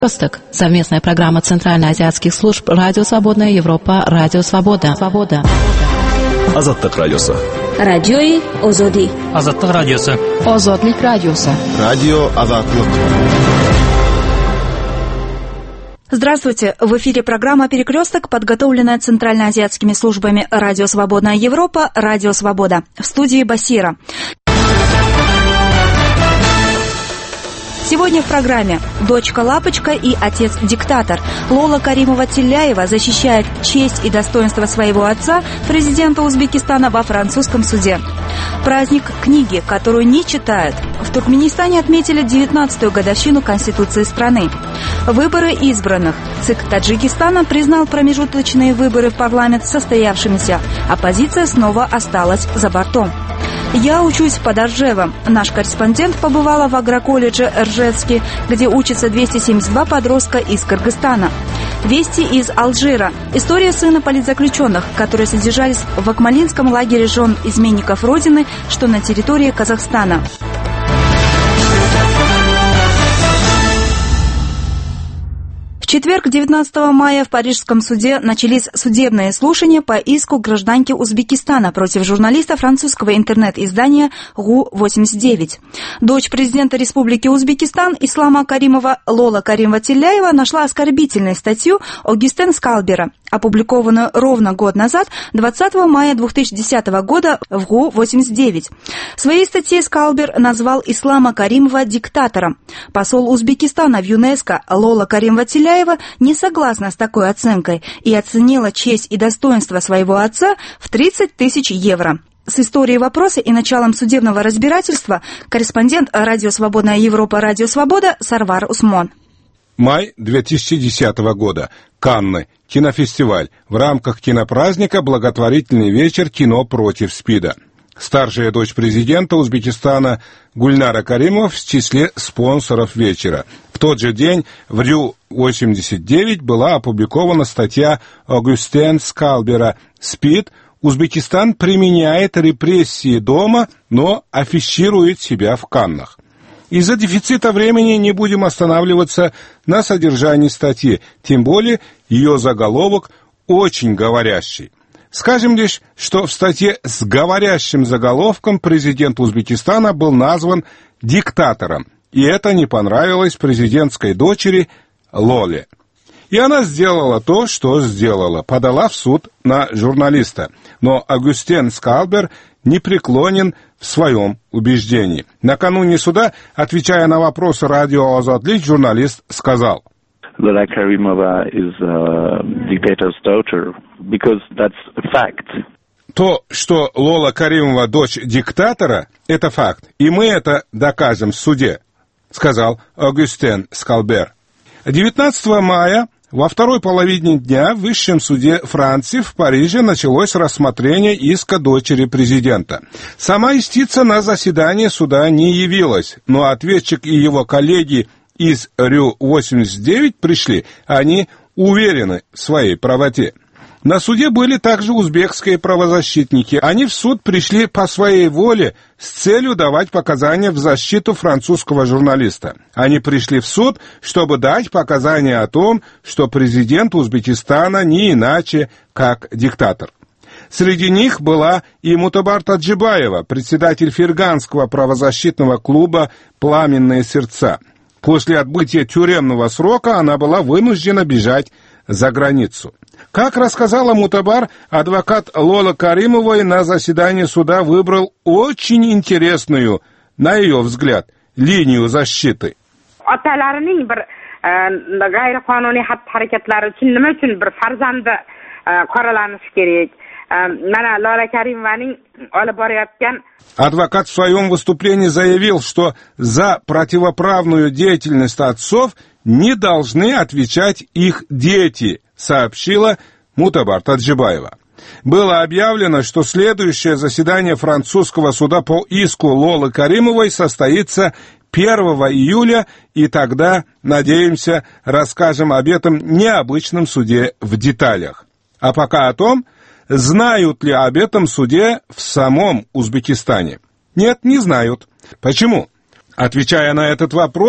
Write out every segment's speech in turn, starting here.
Перекресток. Совместная программа Центральноазиатских служб «Радио Свободная Европа», «Радио Свобода». Азаттык радиосы. Радиои Озоди. Азаттык радиосы. Озодлик радиосы. Радио Азаттык. Здравствуйте! В эфире программа «Перекресток», подготовленная центральноазиатскими службами «Радио Свободная Европа», «Радио Свобода». В студии Басира. Сегодня в программе «Дочка-лапочка» и «Отец-диктатор». Лола Каримова-Тилляева защищает честь и достоинство своего отца, президента Узбекистана, во французском суде. Праздник книги, которую не читают. В Туркменистане отметили 19-ю годовщину Конституции страны. Выборы избранных. ЦИК Таджикистана признал промежуточные выборы в парламент состоявшимися. Оппозиция снова осталась за бортом. Я учусь под Оржевом. Наш корреспондент побывала в агроколледже Ржевский, где учатся 272 подростка из Кыргызстана. Вести из Алжира. История сына политзаключенных, которые содержались в Акмалинском лагере жен изменников Родины, что на территории Казахстана. В четверг, 19 мая, в Парижском суде начались судебные слушания по иску гражданки Узбекистана против журналиста французского интернет-издания ГУ-89. Дочь президента Республики Узбекистан Ислама Каримова Лола Каримова-Тилляева нашла оскорбительную статью Огюстен Скалбера, опубликованную ровно год назад, 20 мая 2010 года в ГУ-89. В своей статье Скалбер назвал Ислама Каримова диктатором. Посол Узбекистана в ЮНЕСКО Лола Каримова-Тилляева не согласна с такой оценкой и оценила честь и достоинство своего отца в 30 тысяч евро. С историей вопроса и началом судебного разбирательства корреспондент «Радио Свободная Европа», «Радио Свобода» Сарвар Усмон. Май 2010 года. Канны. Кинофестиваль. В рамках кинопраздника благотворительный вечер «Кино против СПИДа». Старшая дочь президента Узбекистана Гульнара Каримова в числе спонсоров вечера. В тот же день в РЮ-89 была опубликована статья Огюстен Скалбера «СПИД. Узбекистан применяет репрессии дома, но афиширует себя в Каннах». Из-за дефицита времени не будем останавливаться на содержании статьи, тем более ее заголовок очень говорящий. Скажем лишь, что в статье с говорящим заголовком президент Узбекистана был назван диктатором, и это не понравилось президентской дочери Лоле. И она сделала то, что сделала, подала в суд на журналиста. Но Огюстен Скалбер не преклонен в своем убеждении. Накануне суда, отвечая на вопросы радио Азатлик, журналист сказал: Lola Karimova is a dictator's daughter, because that's a fact. То, что Лола Каримова дочь диктатора, это факт, и мы это докажем в суде, сказал Огюстен Скалбер. 19 мая во второй половине дня в Высшем суде Франции в Париже началось рассмотрение иска дочери президента. Сама истица на заседание суда не явилась, но ответчик и его коллеги из РЮ-89 пришли, они уверены в своей правоте. На суде были также узбекские правозащитники. Они в суд пришли по своей воле с целью давать показания в защиту французского журналиста. Они пришли в суд, чтобы дать показания о том, что президент Узбекистана не иначе, как диктатор. Среди них была и Мутабар Таджибаева, председатель ферганского правозащитного клуба «Пламенные сердца». После отбытия тюремного срока она была вынуждена бежать за границу. Как рассказала Мутабар, адвокат Лола Каримовой на заседании суда выбрал очень интересную, на ее взгляд, линию защиты. Адвокат в своем выступлении заявил, что за противоправную деятельность отцов не должны отвечать их дети, сообщила Мутабар Таджибаева. Было объявлено, что следующее заседание французского суда по иску Лолы Каримовой состоится 1 июля, и тогда, надеемся, расскажем об этом необычном суде в деталях. А пока о том, знают ли об этом суде в самом Узбекистане. Нет, не знают. Почему? Отвечая на этот вопрос,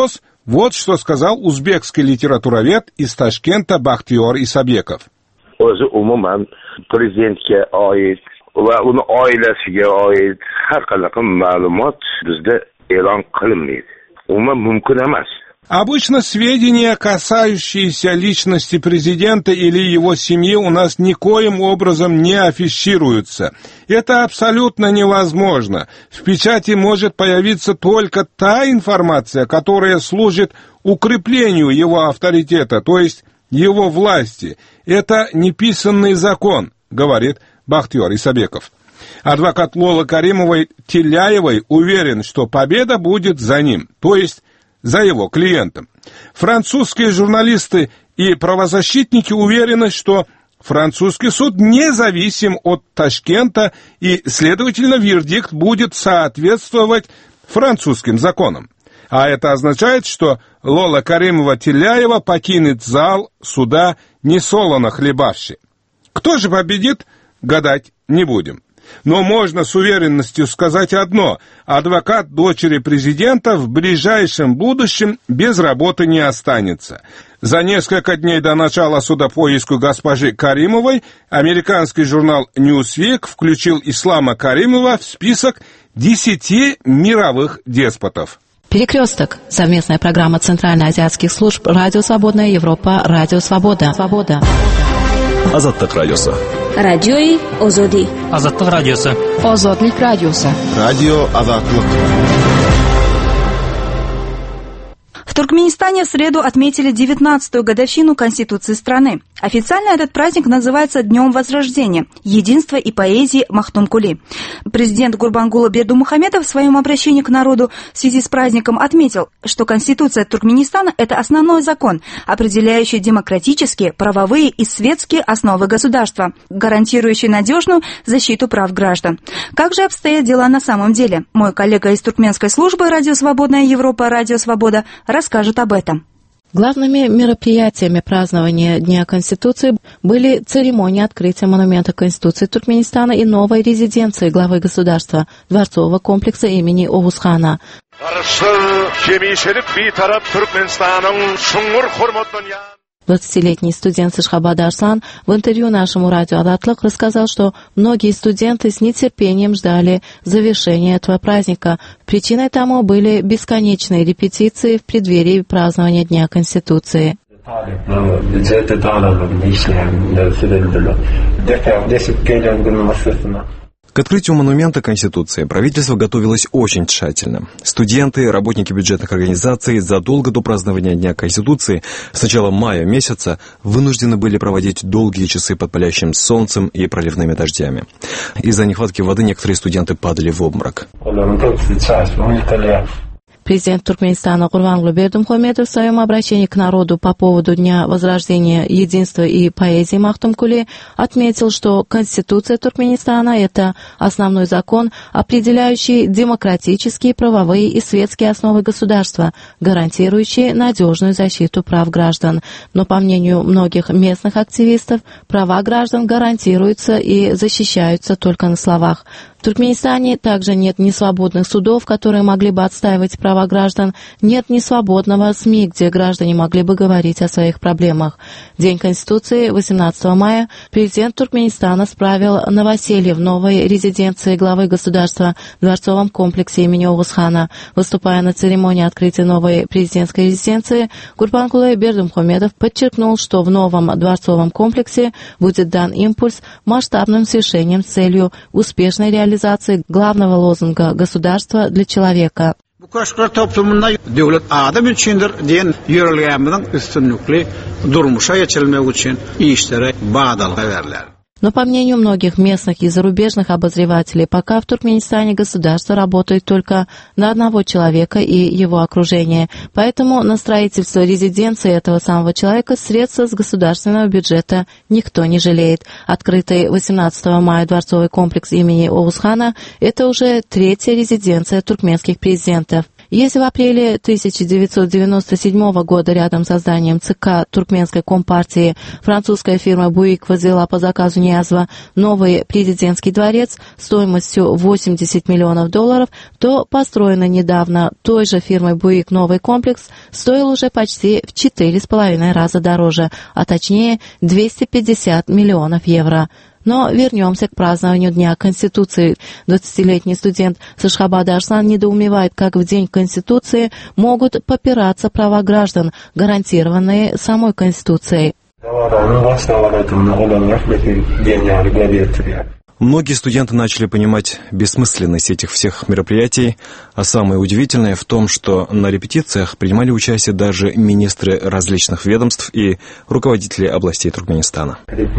Вот что сказал узбекский литературовед из Ташкента Бахтиyor Исабеков. O'zi umuman prezidentga oid va uni oilasiga oid har qanaqa ma'lumot bizda e'lon qilinmaydi. Umuman mumkin emas. Обычно сведения, касающиеся личности президента или его семьи, у нас никоим образом не афишируются. Это абсолютно невозможно. В печати может появиться только та информация, которая служит укреплению его авторитета, то есть его власти. Это неписанный закон, говорит Бахтиyor Исабеков. Адвокат Лолы Каримовой-Тилляевой уверен, что победа будет за ним, то есть за его клиентом. Французские журналисты и правозащитники уверены, что французский суд независим от Ташкента, и, следовательно, вердикт будет соответствовать французским законам. А это означает, что Лола Каримова-Тилляева покинет зал суда несолоно хлебавши. Кто же победит, гадать не будем. Но можно с уверенностью сказать одно: адвокат дочери президента в ближайшем будущем без работы не останется. За несколько дней до начала суда по иску госпожи Каримовой американский журнал Newsweek включил Ислама Каримова в список 10 мировых деспотов. Перекресток. Совместная программа Центральноазиатских служб «Радио Свободная Европа», «Радио Свобода». Азаттык радиосы. Радиои Озоди. Азаттык радиосы. Озодлик радиосы. Радио Азаттык. В Туркменистане в среду отметили 19-ю годовщину Конституции страны. Официально этот праздник называется Днем Возрождения, единства и поэзии Махтумкули. Президент Гурбангулы Бердымухамедов в своем обращении к народу в связи с праздником отметил, что Конституция Туркменистана – это основной закон, определяющий демократические, правовые и светские основы государства, гарантирующий надежную защиту прав граждан. Как же обстоят дела на самом деле? Мой коллега из туркменской службы «Радио Свободная Европа», «Радио Свобода» расскажет об этом. Главными мероприятиями празднования Дня Конституции были церемония открытия монумента Конституции Туркменистана и новой резиденции главы государства, дворцового комплекса имени Оғузхана. 20-летний студент Сашхабада Арслан в интервью нашему радио «Азаттык» рассказал, что многие студенты с нетерпением ждали завершения этого праздника. Причиной тому были бесконечные репетиции в преддверии празднования Дня Конституции. К открытию монумента Конституции правительство готовилось очень тщательно. Студенты, работники бюджетных организаций задолго до празднования Дня Конституции с начала мая месяца вынуждены были проводить долгие часы под палящим солнцем и проливными дождями. Из-за нехватки воды некоторые студенты падали в обморок. Президент Туркменистана Гурбангулы Бердымухамедов в своем обращении к народу по поводу Дня Возрождения, единства и поэзии Махтумкули отметил, что Конституция Туркменистана – это основной закон, определяющий демократические, правовые и светские основы государства, гарантирующие надежную защиту прав граждан. Но, по мнению многих местных активистов, права граждан гарантируются и защищаются только на словах. В Туркменистане также нет ни свободных судов, которые могли бы отстаивать права граждан, нет ни свободного СМИ, где граждане могли бы говорить о своих проблемах. День Конституции, 18 мая, президент Туркменистана справил новоселье в новой резиденции главы государства в дворцовом комплексе имени Оғузхана. Выступая на церемонии открытия новой президентской резиденции, Гурбангулы Бердымухамедов подчеркнул, что в новом дворцовом комплексе будет дан импульс масштабным свершениям с целью успешной реализации главного лозунга государства для человека. Но, по мнению многих местных и зарубежных обозревателей, пока в Туркменистане государство работает только на одного человека и его окружение. Поэтому на строительство резиденции этого самого человека средства с государственного бюджета никто не жалеет. Открытый 18 мая дворцовый комплекс имени Оғузхана – это уже третья резиденция туркменских президентов. Если в апреле 1997 года рядом с зданием ЦК Туркменской компартии французская фирма «Буик» возвела по заказу Ниязова новый президентский дворец стоимостью $80 миллионов, то построенный недавно той же фирмой «Буик» новый комплекс стоил уже почти в 4,5 раза дороже, а точнее 250 миллионов евро. Но вернемся к празднованию Дня Конституции. 20-летний студент с Ашхабада Арслан недоумевает, как в День Конституции могут попираться права граждан, гарантированные самой Конституцией. Многие студенты начали понимать бессмысленность этих всех мероприятий, а самое удивительное в том, что на репетициях принимали участие даже министры различных ведомств и руководители областей Туркменистана.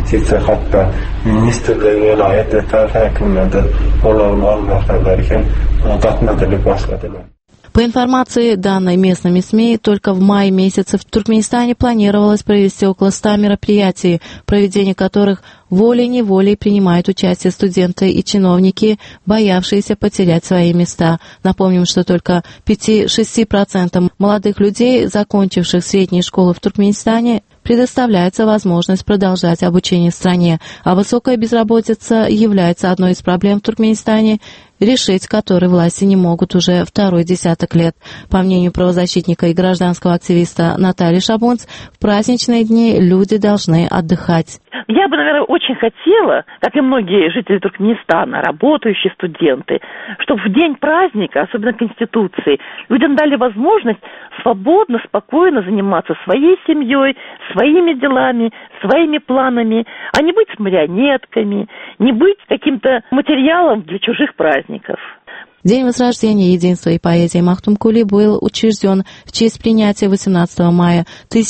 По информации, данной местными СМИ, только в мае месяце в Туркменистане планировалось провести около 100 мероприятий, в проведении которых волей-неволей принимают участие студенты и чиновники, боявшиеся потерять свои места. Напомним, что только 5-6% молодых людей, закончивших средние школы в Туркменистане, предоставляется возможность продолжать обучение в стране, а высокая безработица является одной из проблем в Туркменистане, решить которые власти не могут уже второй десяток лет. По мнению правозащитника и гражданского активиста Натальи Шабунц, в праздничные дни люди должны отдыхать. Я бы, наверное, очень хотела, как и многие жители Туркменистана, работающие студенты, чтобы в день праздника, особенно Конституции, людям дали возможность свободно, спокойно заниматься своей семьей, своими делами, своими планами, а не быть марионетками, не быть каким-то материалом для чужих праздников. День Возрождения, Единства и поэзии Махтумкули был учрежден в честь принятия 18 мая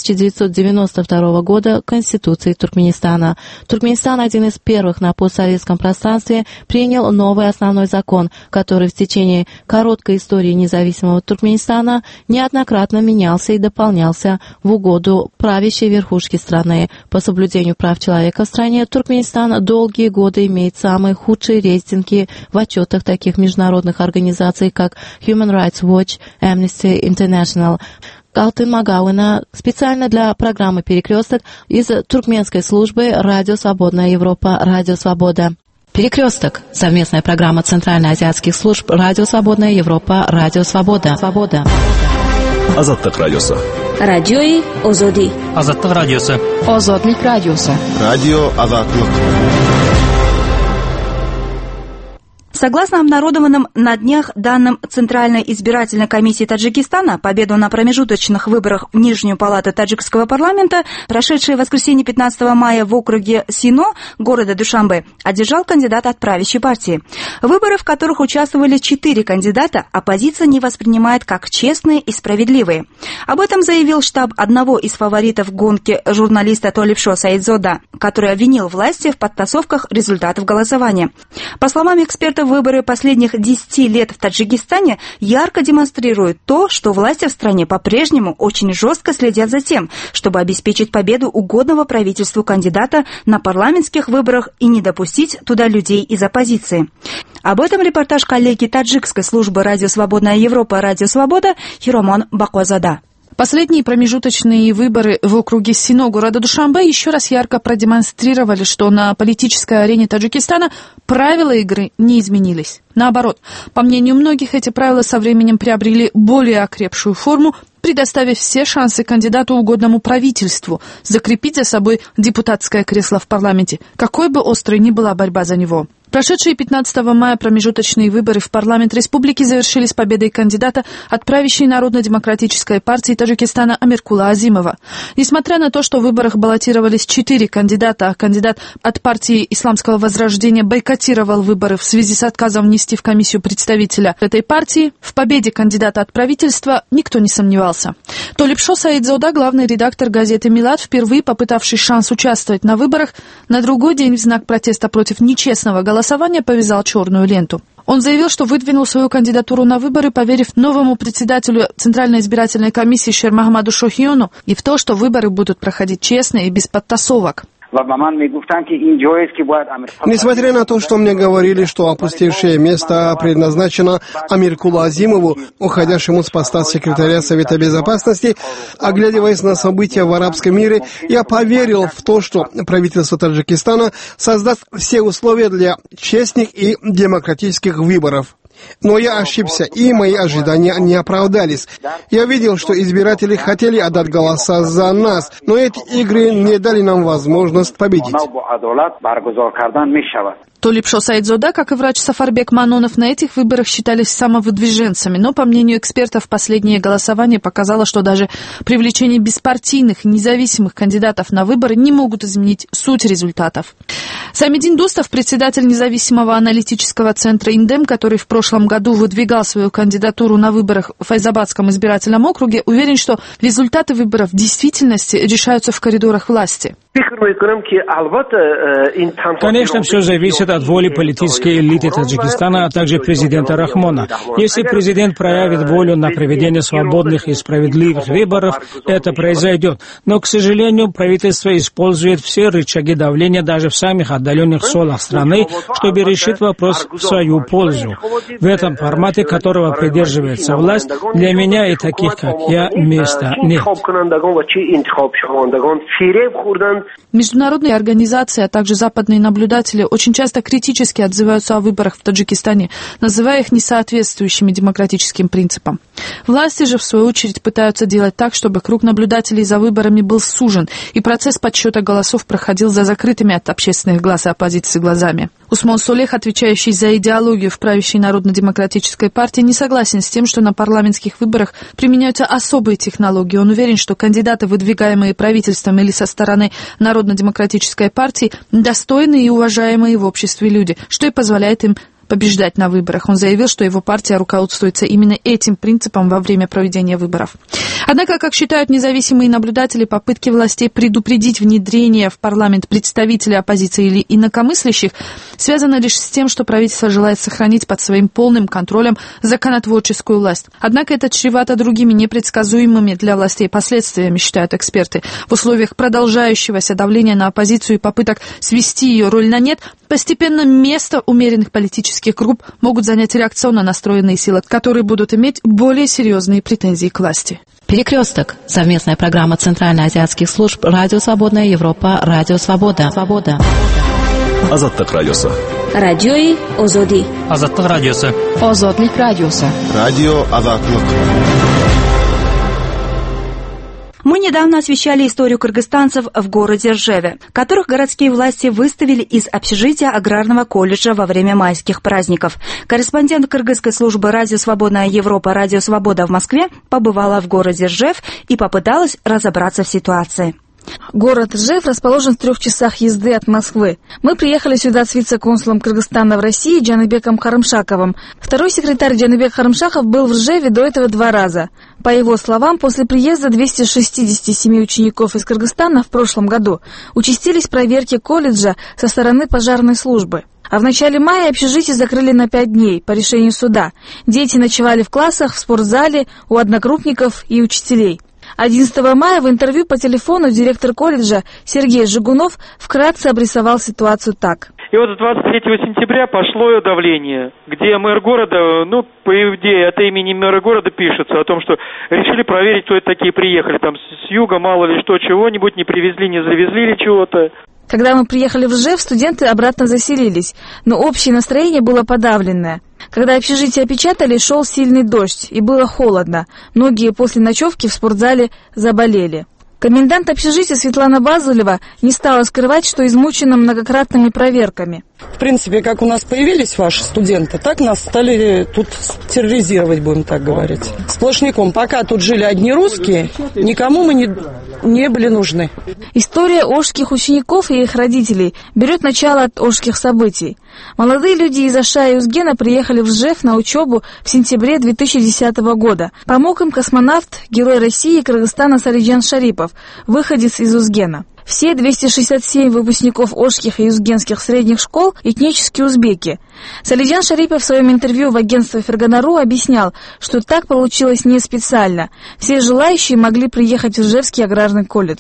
1992 года Конституции Туркменистана. Туркменистан, один из первых на постсоветском пространстве, принял новый основной закон, который в течение короткой истории независимого Туркменистана неоднократно менялся и дополнялся в угоду правящей верхушки страны. По соблюдению прав человека в стране Туркменистан долгие годы имеет самые худшие рейтинги в отчетах таких международных организаций, как Human Rights Watch, Amnesty International. Алтын Магауина специально для программы «Перекресток» из туркменской службы «Радио Свободная Европа», «Радио Свобода». «Перекресток» — совместная программа Центральноазиатских служб «Радио Свободная Европа», «Радио Свобода». Азаттык радиосы. Радиои Озоди. Азаттык радиосы. Озодлик радиосы. Радио Азаттык. Согласно обнародованным на днях данным Центральной избирательной комиссии Таджикистана, победу на промежуточных выборах в Нижнюю палату таджикского парламента, прошедшее в воскресенье 15 мая в округе Сино города Душанбе, одержал кандидат от правящей партии. Выборы, в которых участвовали 4 кандидата, оппозиция не воспринимает как честные и справедливые. Об этом заявил штаб одного из фаворитов гонки журналиста Толипшо Саидзода, который обвинил власти в подтасовках результатов голосования. По словам экспертов, выборы последних 10 лет в Таджикистане ярко демонстрируют то, что власти в стране по-прежнему очень жестко следят за тем, чтобы обеспечить победу угодного правительству кандидата на парламентских выборах и не допустить туда людей из оппозиции. Об этом репортаж коллеги таджикской службы «Радио Свободная Европа», «Радио Свобода» Хиромон Баквазада. Последние промежуточные выборы в округе Сино города Душанбе еще раз ярко продемонстрировали, что на политической арене Таджикистана правила игры не изменились. Наоборот, по мнению многих, эти правила со временем приобрели более окрепшую форму, предоставив все шансы кандидату угодному правительству закрепить за собой депутатское кресло в парламенте, какой бы острой ни была борьба за него. Прошедшие 15 мая промежуточные выборы в парламент республики завершились победой кандидата от правящей Народно-демократической партии Таджикистана Амиркула Азимова. Несмотря на то, что в выборах баллотировались 4 кандидата, а кандидат от партии Исламского возрождения бойкотировал выборы в связи с отказом внести в комиссию представителя этой партии, в победе кандидата от правительства никто не сомневался. Толипшо Саидзода, главный редактор газеты «Милад», впервые попытавший шанс участвовать на выборах, на другой день в знак протеста против нечестного голосования повязал черную ленту. Он заявил, что выдвинул свою кандидатуру на выборы, поверив новому председателю Центральной избирательной комиссии Шермахмаду Шохиону и в то, что выборы будут проходить честно и без подтасовок. Несмотря на то, что мне говорили, что опустевшее место предназначено Амиркулу Азимову, уходящему с поста секретаря Совета Безопасности, оглядываясь на события в арабском мире, я поверил в то, что правительство Таджикистана создаст все условия для честных и демократических выборов. Но я ошибся, и мои ожидания не оправдались. Я видел, что избиратели хотели отдать голоса за нас, но эти игры не дали нам возможность победить. Толипшо Саидзода, как и врач Сафарбек Манонов, на этих выборах считались самовыдвиженцами, но, по мнению экспертов, последнее голосование показало, что даже привлечение беспартийных и независимых кандидатов на выборы не могут изменить суть результатов. Самидин Дустов, председатель независимого аналитического центра «Индем», который в прошлом году выдвигал свою кандидатуру на выборах в Файзабадском избирательном округе, уверен, что результаты выборов в действительности решаются в коридорах власти. Конечно, все зависит от воли политической элиты Таджикистана, а также президента Рахмона. Если президент проявит волю на проведение свободных и справедливых выборов, это произойдет. Но, к сожалению, правительство использует все рычаги давления даже в самых отдаленных селах страны, чтобы решить вопрос в свою пользу. В этом формате, которого придерживается власть, для меня и таких, как я, места нет. Международные организации, а также западные наблюдатели очень часто критически отзываются о выборах в Таджикистане, называя их несоответствующими демократическим принципам. Власти же, в свою очередь, пытаются делать так, чтобы круг наблюдателей за выборами был сужен, и процесс подсчета голосов проходил за закрытыми от общественных глаз и оппозиции глазами. Усман Солех, отвечающий за идеологию в правящей Народно-демократической партии, не согласен с тем, что на парламентских выборах применяются особые технологии. Он уверен, что кандидаты, выдвигаемые правительством или со стороны Народно-демократической партии, достойные и уважаемые в обществе люди, что и позволяет им побеждать на выборах. Он заявил, что его партия руководствуется именно этим принципом во время проведения выборов. Однако, как считают независимые наблюдатели, попытки властей предупредить внедрение в парламент представителей оппозиции или инакомыслящих связаны лишь с тем, что правительство желает сохранить под своим полным контролем законотворческую власть. Однако это чревато другими непредсказуемыми для властей последствиями, считают эксперты. В условиях продолжающегося давления на оппозицию и попыток свести ее роль на нет, постепенно место умеренных политических групп могут занять реакционно настроенные силы, которые будут иметь более серьезные претензии к власти. Перекресток. Совместная программа Центральноазиатских служб «Радио Свободная Европа», «Радио Свобода». Азаттык радиосы. Радиои Озоди. Азаттык радиосы. Озодлик радиосы. Радио Азаттык. Мы недавно освещали историю кыргызстанцев в городе Ржеве, которых городские власти выставили из общежития аграрного колледжа во время майских праздников. Корреспондент кыргызской службы «Радио Свободная Европа», «Радио Свобода» в Москве побывала в городе Ржев и попыталась разобраться в ситуации. Город Ржев расположен в 3 часах езды от Москвы. Мы приехали сюда с вице-консулом Кыргызстана в России Джаныбеком Харымшаковым. Второй секретарь Джаныбек Харымшаков был в Ржеве до этого 2 раза. По его словам, после приезда 267 учеников из Кыргызстана в прошлом году участились проверки колледжа со стороны пожарной службы. А в начале мая общежитие закрыли на 5 дней по решению суда. Дети ночевали в классах, в спортзале, у одногруппников и учителей. 11 мая в интервью по телефону директор колледжа Сергей Жигунов вкратце обрисовал ситуацию так. И вот с 23 сентября пошло давление, где мэр города, по идее, от имени мэра города пишется о том, что решили проверить, кто это такие приехали. Там с юга мало ли что, чего-нибудь не привезли, не завезли ли чего-то. Когда мы приехали в Ржев, студенты обратно заселились, но общее настроение было подавленное. Когда общежитие опечатали, шел сильный дождь, и было холодно. Многие после ночевки в спортзале заболели. Комендант общежития Светлана Базулева не стала скрывать, что измучена многократными проверками. В принципе, как у нас появились ваши студенты, так нас стали тут терроризировать, будем так говорить. Сплошняком. Пока тут жили одни русские, никому мы не были нужны. История ошских учеников и их родителей берет начало от ошских событий. Молодые люди из Аша и Узгена приехали в Ржев на учебу в сентябре 2010 года. Помог им космонавт, герой России и Кыргызстана Салиджан Шарипов, выходец из Узгена. Все 267 выпускников ошских и узгенских средних школ – этнические узбеки. Салиджан Шарипов в своем интервью в агентстве «Ферганару» объяснял, что так получилось не специально. Все желающие могли приехать в Ржевский аграрный колледж.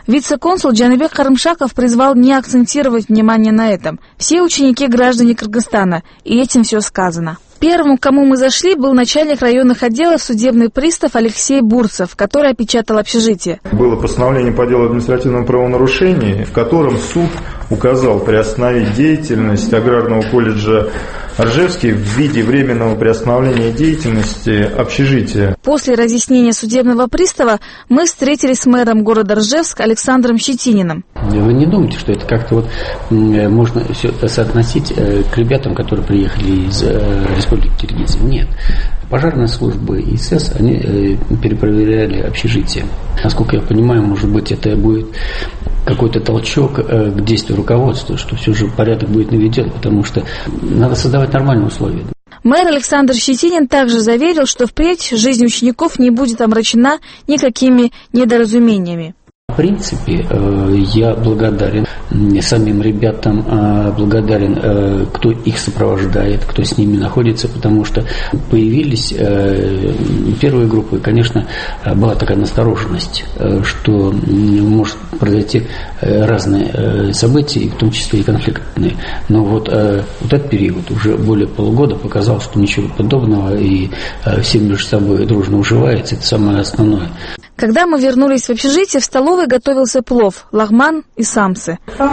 Вице-консул Джанибек Карымшаков призвал не акцентировать внимание на этом. Все ученики граждане Кыргызстана, и этим все сказано. Первым, к кому мы зашли, был начальник районных отделов судебный пристав Алексей Бурцев, который опечатал общежитие. Было постановление по делу административного правонарушения, в котором суд указал приостановить деятельность аграрного колледжа Ржевский в виде временного приостановления деятельности общежития. После разъяснения судебного пристава мы встретились с мэром города Ржевск Александром Щетининым. Вы не думаете, что это как-то можно все это соотносить к ребятам, которые приехали из Республики Киргизия? Нет. Пожарная служба и СС, они перепроверяли общежитие. Насколько я понимаю, может быть, это будет какой-то толчок к действию руководства, что все же порядок будет наведен, потому что надо создавать нормальные условия. Мэр Александр Щетинин также заверил, что впредь жизнь учеников не будет омрачена никакими недоразумениями. В принципе, я благодарен самим ребятам, благодарен, кто их сопровождает, кто с ними находится, потому что появились первые группы, конечно, была такая настороженность, что может произойти разные события, в том числе и конфликтные. Но вот этот период, уже более полугода, показал, что ничего подобного, и все между собой дружно уживаются, это самое основное. Когда мы вернулись в общежитие, в столовой готовился плов, лагман и самсы.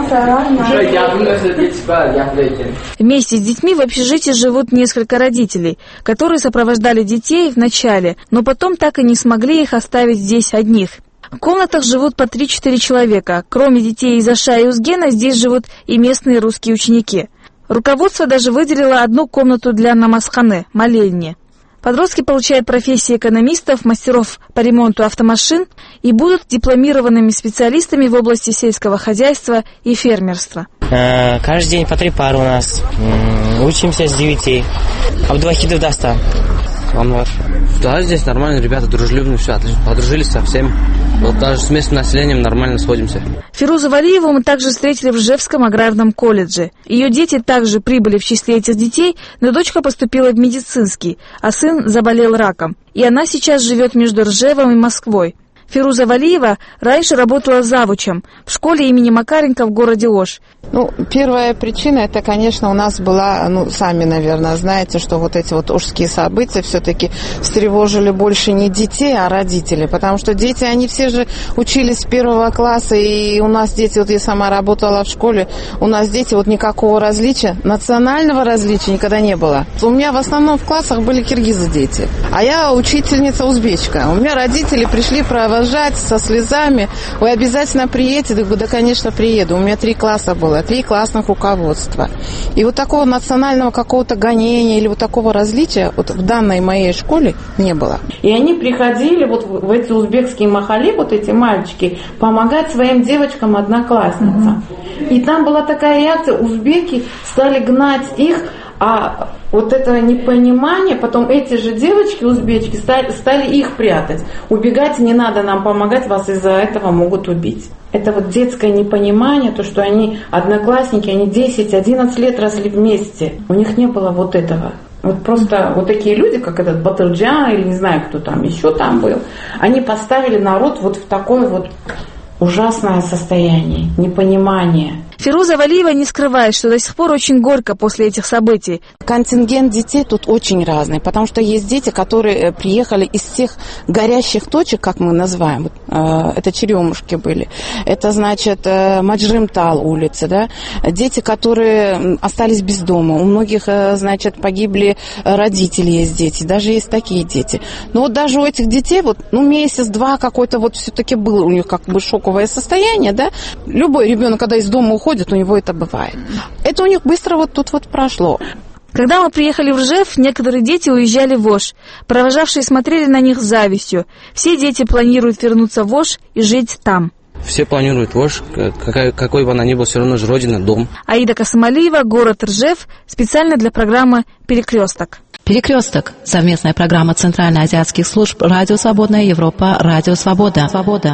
Вместе с детьми в общежитии живут несколько родителей, которые сопровождали детей в начале, но потом так и не смогли их оставить здесь одних. В комнатах живут по 3-4 человека. Кроме детей из Аша и Узгена, здесь живут и местные русские ученики. Руководство даже выделило одну комнату для намазханы, молельни. Подростки получают профессии экономистов, мастеров по ремонту автомашин и будут дипломированными специалистами в области сельского хозяйства и фермерства. Каждый день по 3 пары у нас. Учимся с 9. Абдувахидов Дастан. Да, здесь нормально, ребята дружелюбные, все отлично. Подружились со всеми. Вот даже с местным населением нормально сходимся. Фирузу Валиеву мы также встретили в Ржевском аграрном колледже. Ее дети также прибыли в числе этих детей, но дочка поступила в медицинский, а сын заболел раком. И она сейчас живет между Ржевом и Москвой. Фируза Валиева раньше работала завучем в школе имени Макаренко в городе Ош. Первая причина, это, конечно, у нас была, сами, наверное, знаете, что вот эти вот ошские события все-таки встревожили больше не детей, а родителей, потому что дети, они все же учились с 1 класса, и у нас дети, вот я сама работала в школе, у нас дети, вот никакого различия, национального различия никогда не было. У меня в основном в классах были киргизы дети, а я учительница узбечка. У меня родители пришли провожать со слезами, вы обязательно приедете? Я говорю, да, конечно, приеду. У меня 3 класса было. 3 классных руководства. И вот такого национального какого-то гонения или вот такого различия вот в данной моей школе не было. И они приходили вот в эти узбекские махали, вот эти мальчики, помогать своим девочкам-одноклассницам. И там была такая реакция, узбеки стали гнать их, а вот это непонимание, потом эти же девочки, узбечки, стали их прятать. Убегать не надо, нам помогать, вас из-за этого могут убить. Это вот детское непонимание, то, что они одноклассники, они 10-11 лет росли вместе. У них не было вот этого. Вот просто вот такие люди, как этот Батырджан, или не знаю, кто там еще там был, они поставили народ вот в такое вот ужасное состояние, непонимание. Фируза Валиева не скрывает, что до сих пор очень горько после этих событий. Контингент детей тут очень разный, потому что есть дети, которые приехали из всех горящих точек, как мы называем. Это Черемушки были, это, значит, Маджримтал улица, да? Дети, которые остались без дома. У многих, значит, погибли родители, есть дети, даже есть такие дети. Но вот даже у этих детей месяц-два какой-то вот все-таки был у них как бы шоковое состояние, да? Любой ребенок, когда из дома уходит, у него это бывает. Это у них быстро вот тут вот прошло. Когда мы приехали в Ржев, некоторые дети уезжали в Ош. Провожавшие смотрели на них с завистью. Все дети планируют вернуться в Ош и жить там. Все планируют в Ош, какой бы она ни была, все равно же родина, дом. Аида Касымалиева, город Ржев, специально для программы «Перекресток». «Перекресток» – совместная программа Центральноазиатских служб «Радио Свободная Европа», «Радио Свобода».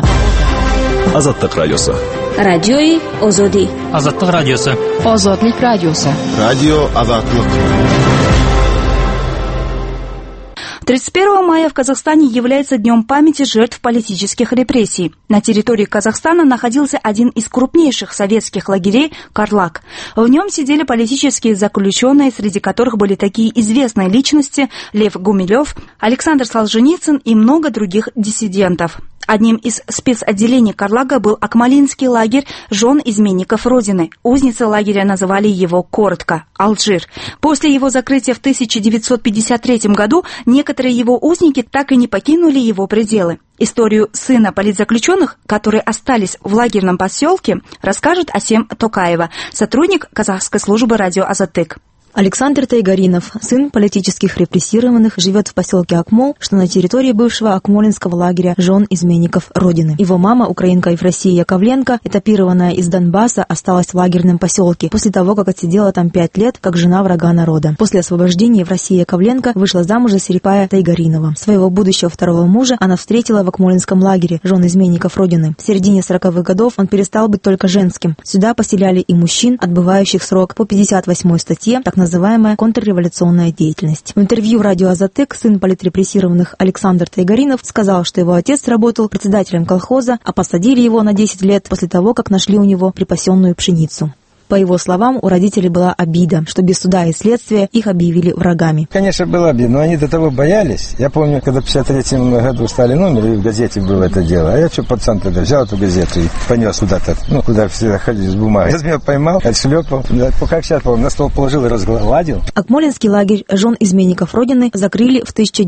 Азаттык радиосы. Радиои Озоди. Азаттык радиосы. Озодлик радиосы. Радио Азаттык. В 31 мая в Казахстане является Днем памяти жертв политических репрессий. На территории Казахстана находился один из крупнейших советских лагерей – Карлаг. В нем сидели политические заключенные, среди которых были такие известные личности – Лев Гумилев, Александр Солженицын и много других диссидентов. Одним из спецотделений Карлага был Акмолинский лагерь жен изменников Родины. Узницы лагеря называли его коротко – Алжир. После его закрытия в 1953 году некоторые его узники так и не покинули его пределы. Историю сына политзаключенных, которые остались в лагерном поселке, расскажет Асем Токаева, сотрудник казахской службы радио «Азатык». Александр Тайгаринов, сын политических репрессированных, живет в поселке Акмол, что на территории бывшего Акмолинского лагеря жен изменников Родины. Его мама, украинка Ефросия Яковленко, этапированная из Донбасса, осталась в лагерном поселке после того, как отсидела там 5 лет, как жена врага народа. После освобождения Ефросия Яковленко вышла замуж за Серипая Тайгаринова. Своего будущего второго мужа она встретила в Акмолинском лагере жен изменников Родины. В середине 40-х годов он перестал быть только женским. Сюда поселяли и мужчин, отбывающих срок по 58-й статье, так называемая контрреволюционная деятельность. В интервью радио «Азатык» сын политрепрессированных Александр Тайгаринов сказал, что его отец работал председателем колхоза, а посадили его на 10 лет после того, как нашли у него припасенную пшеницу. По его словам, у родителей была обида, что без суда и следствия их объявили врагами. Конечно, было обидно, но они до того боялись. Я помню, когда в 1953 году стали номер, и в газете было это дело. А я что, пацан тогда взял эту газету и понес куда-то, куда все ходили с бумагой. Я меня поймал, отшлепал, как сейчас помню, на стол положил и разгладил. Акмолинский лагерь жен изменников Родины закрыли в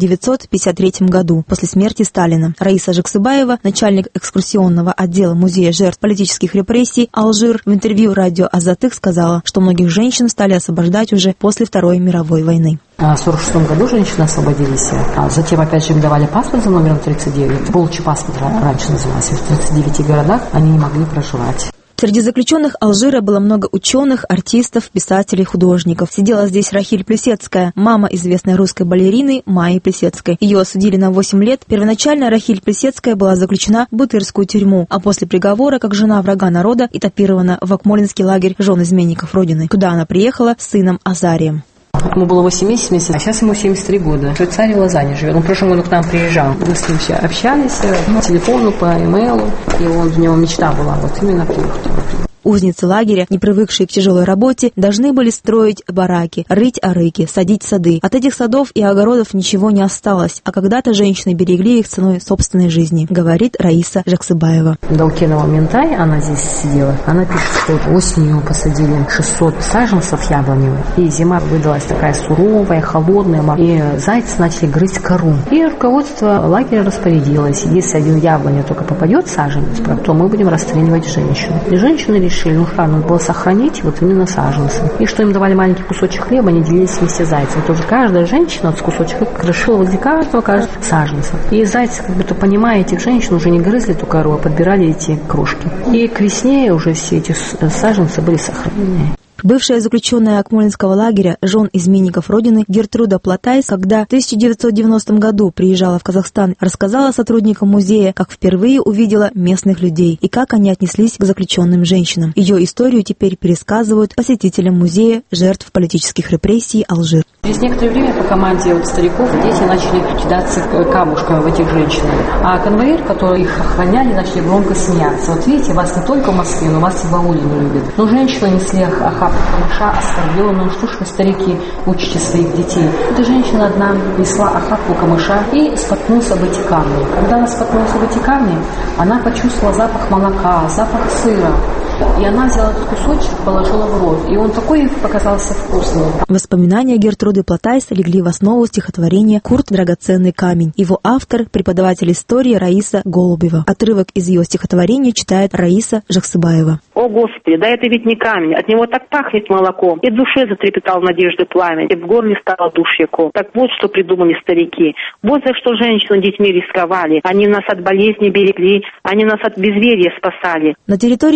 1953 году, после смерти Сталина. Раиса Жаксыбаева, начальник экскурсионного отдела Музея жертв политических репрессий «Алжир», в интервью радио «Азатык» сказала, что многих женщин стали освобождать уже после Второй мировой войны. В 1946 году женщины освободились. Затем, опять же, им давали паспорт за номером 39. Волчий паспорт раньше назывался. В 39 городах они не могли проживать. Среди заключенных Алжира было много ученых, артистов, писателей, художников. Сидела здесь Рахиль Плесецкая, мама известной русской балерины Майи Плесецкой. Ее осудили на 8 лет. Первоначально Рахиль Плесецкая была заключена в Бутырскую тюрьму, а после приговора, как жена врага народа, этапирована в Акмолинский лагерь жен изменников Родины, куда она приехала с сыном Азарием. Ему было 8 месяцев, а сейчас ему 73 года. В Швейцарии в Лозанне живет. Он в прошлом году к нам приезжал. Мы с ним все общались по телефону, по имейлу. И у него мечта была вот именно приехать. Узницы лагеря, не привыкшие к тяжелой работе, должны были строить бараки, рыть арыки, садить сады. От этих садов и огородов ничего не осталось, а когда-то женщины берегли их ценой собственной жизни, говорит Раиса Жаксыбаева. Даукенова Ментай, она здесь сидела, она пишет, что осенью посадили 600 саженцев яблоневых, и зима выдалась такая суровая, холодная, и зайцы начали грызть кору. И руководство лагеря распорядилось, если один яблоня только попадет саженец, то мы будем расстреливать женщину. И женщины решили, надо было сохранить вот именно саженцы. И что им давали маленький кусочек хлеба, они делились вместе с зайцем. Тоже каждая женщина с кусочек хлеба крошила возле каждого саженца. И зайцы, как будто понимая этих женщин, уже не грызли эту кору, а подбирали эти крошки. И к весне уже все эти саженцы были сохранены. Бывшая заключенная Акмолинского лагеря жен изменников Родины Гертруда Платайс, когда в 1990 году приезжала в Казахстан, рассказала сотрудникам музея, как впервые увидела местных людей и как они отнеслись к заключенным женщинам. Ее историю теперь пересказывают посетителям музея жертв политических репрессий «Алжир». Через некоторое время по команде стариков дети начали кидаться камушками в этих женщин. А конвоир, который их охраняли, начали громко смеяться. Вот видите, вас не только в Москве, но вас и в ауле не любят. Но женщины несли охапку камыша, оскорбленную, что ж вы, старики, учите своих детей. Эта женщина одна несла охапку камыша и споткнулась об эти камни. Когда она споткнулась об эти камни, она почувствовала запах молока, запах сыра. И она взяла этот кусочек, положила в рот. И он такой показался вкусным. Воспоминания Гертруды Платайс легли в основу стихотворения «Курт. Драгоценный камень». Его автор – преподаватель истории Раиса Голубева. Отрывок из ее стихотворения читает Раиса Жаксыбаева. О, Господи, да это ведь не камень, от него так пахнет молоком. И в душе затрепетал надежды пламя, и в горле стало душья кол. Так вот, что придумали старики. Вот за что женщины детьми рисковали. Они нас от болезни берегли, они нас от безверия спасали. На территории бывшего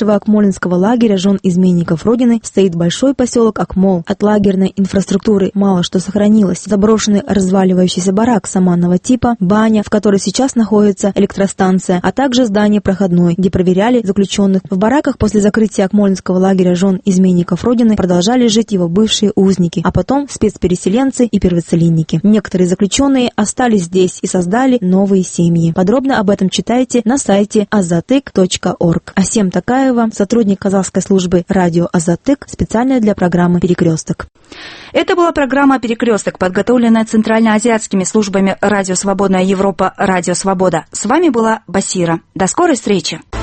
бывшего акмолинского лагеря жен изменников Родины стоит большой поселок Акмол. От лагерной инфраструктуры мало что сохранилось. Заброшенный разваливающийся барак саманного типа, баня, в которой сейчас находится электростанция, а также здание проходной, где проверяли заключенных. В бараках после закрытия акмолинского лагеря жен изменников Родины продолжали жить его бывшие узники, а потом спецпереселенцы и первоцелинники. Некоторые заключенные остались здесь и создали новые семьи. Подробно об этом читайте на сайте azatyk.org. Асем Такаева, сотрудник казахской службы радио Азатык, специально для программы «Перекресток». Это была программа «Перекресток», подготовленная центральноазиатскими службами «Радио Свободная Европа», «Радио Свобода». С вами была Басира. До скорой встречи!